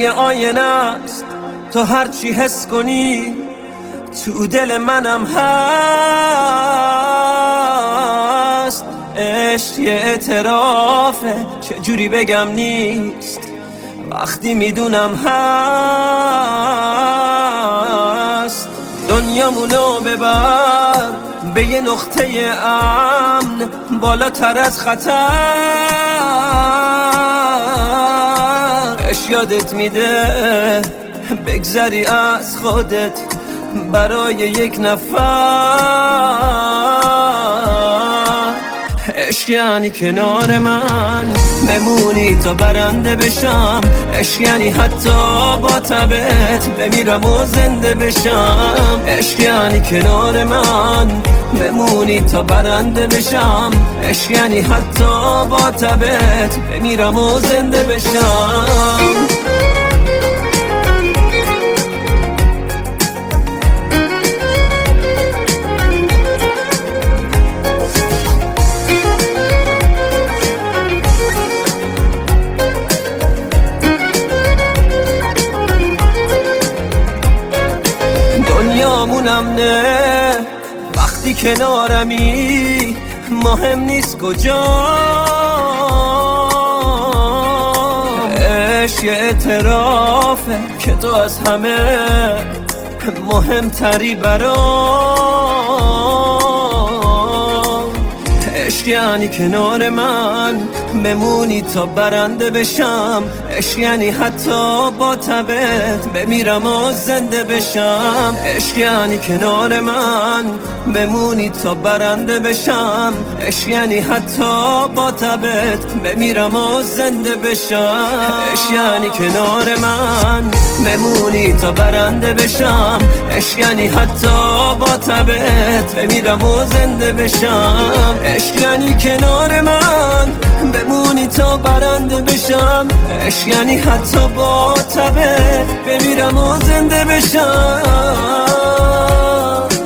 یه آینه است، تو هرچی حس کنی تو دل منم هست. عشق یه اعترافه، چجوری بگم نیست وقتی میدونم هست. دنیامونو ببر به یه نقطه امن، بالاتر از خطر. عشق یادت میده بگذری از خودت برای یک نفر. عشق یعنی کنار من بمونی تا برنده بشم. عشق یعنی حتی با تبت بمیرم و زنده بشم. عشق یعنی کنار من بمونی تا برنده بشم. عشق یعنی حتی با تبت بمیرم و زنده بشم. دنیامونم نه وقتی کنارمی، مهم نیست کجا. عشق یه اعترافه که تو از همه مهمتری برام. عشق یعنی کنار من بمونی تا برنده بشم. عشق یعنی حتی با تبت بمیرم و زنده بشم. عشق یعنی کنار من بمونی تا برنده بشم. عشق یعنی حتی با تبت بمیرم و زنده بشم. عشق یعنی کنار من بمونی تا برنده بشم. عشق یعنی حتی با تبت بمیرم و زنده بشم. عشق یعنی کنار من بمونی تا برنده بشم. عشق یعنی حتی با تبت بمیرم و زنده بشم.